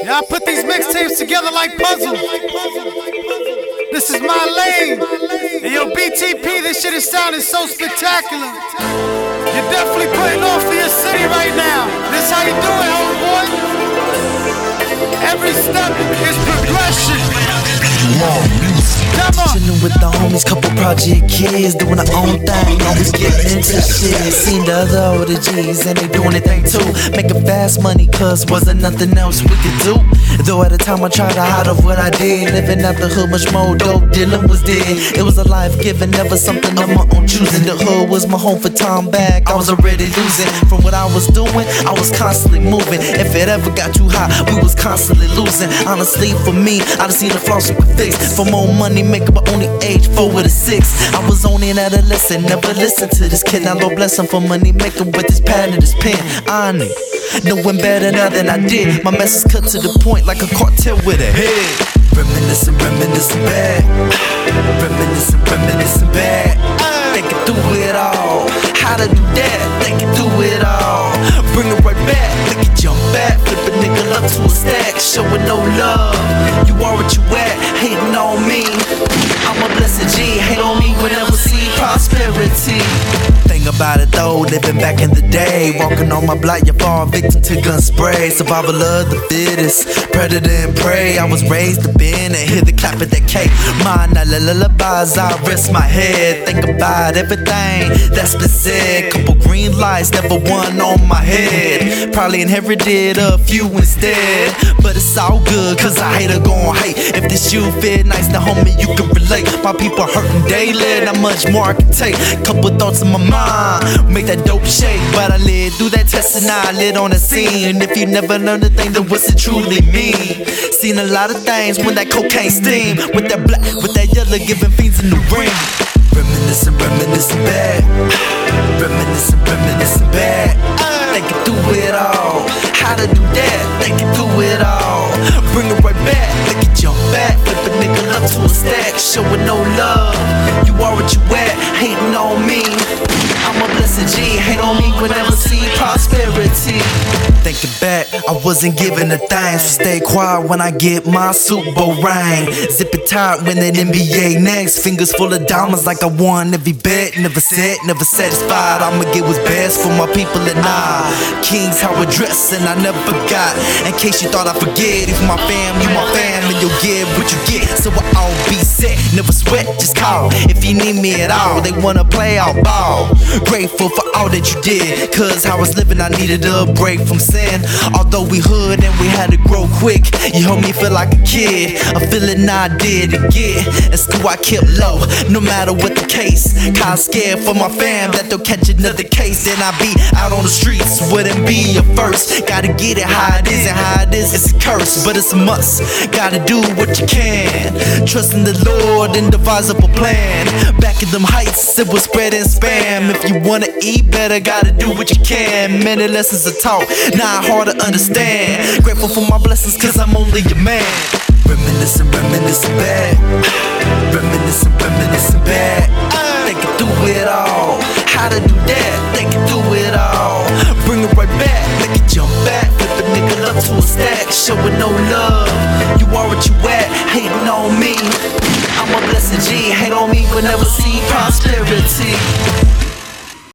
Yeah, I put these mixtapes together like puzzles. This is my lane. And yo, BTP, this shit is sounding so spectacular. You're definitely putting on for your city right now. This how you do it, homeboy. Every step is progression. Chillin' with the homies, couple project kids doing their own thing, always getting into shit. Seen the other older G's and they doing their thing too, making fast money cause wasn't nothing else we could do. Though at the time I tried to hide off what I did, living out the hood much more dope, dealing was dead. It was a life given, never something of my own choosing. The hood was my home for time back, I was already losing. From what I was doing, I was constantly moving. If it ever got too high, we was constantly losing. Honestly for me, I done seen the flaws we could fix. For more money maker, but only age 4 to 6. I was only an adolescent, never listened to this kid. Now Lord bless him for money making with his pad and his pen. Honey, knowing better now than I did. My message cut to the point like a cartel with a head. Reminiscing, reminiscing bad. Reminiscing, reminiscing bad. Thinking through it all. How to do that? Thinking through it all. Bring it right back. Make it jump back. Flip a nigga up to a stack. Showing no love. You are what you at. Hating on me. I'm a blessed G. Hate on me whenever see prosperity. Think about it though, living back in the day. Walking on my block, you fall victim to gun spray. Survival of the fittest, predator and prey. I was raised to bend and hear the clap of that K. My lullabies, I rest my head. Think about everything that's been said. Couple green lights, never one on my head. Probably inherited a few instead. But it's all good, cause I hate her gon' hate. If this shoe fit nice, now homie, you can relate. My people hurting daily, not much more I can take. Couple thoughts in my mind, make that dope shake. But I lived through that test and I lit on the scene. If you never learned a thing, then what's it truly mean? Seen a lot of things when that cocaine steam. With that black, with that yellow, giving fiends in the ring. Reminiscing, reminiscing bad. Reminiscing, reminiscing bad. Thinking through it all. How to do that? Thinking through it all. Bring it right back, make it jump back. Flip a nigga up to a stack, showing no love. You are what you at, hating on me. I'm a blessed G, hate on me whenever see prosperity. Thinking back, I wasn't giving a thing, so stay quiet when I get my Super Bowl ring. Zip it tight when that NBA next. Fingers full of diamonds like I won every bet. Never set, never satisfied. I'ma get what's best for my people and I. Kings how I dress and I never forgot. In case you thought I forget, if my fam, you my fam, and you'll get what you get. So I'll be set, never sweat, just call if you need me at all. They wanna play out ball. Grateful for all that you did, cause how I was living I needed a break from sin. Although we hood and we had to grow quick, you helped me feel like a kid. A feeling I didn't get. In school I kept low, no matter what the case. Kinda scared for my fam that they'll catch another case. Then I be out on the streets, wouldn't be a first. Gotta get it how it is, and how it is it's a curse, but it's a must. Gotta do what you can, trusting the Lord and devise up a plan. Back in them heights, it was spread and spam. If you wanna eat better, gotta do what you can. Many lessons are taught, not hard to understand. Grateful for my blessings, cause I'm only a man. Reminiscing, reminiscing bad. Reminiscing, reminiscing bad. Thinking through it all. How to do that? Thinking through it all. Bring it right back, make it jump back. Flip a nigga up to a stack, showing no love. You are what you at, hating on me. I'm a blessed G, hate on me whenever see prosperity.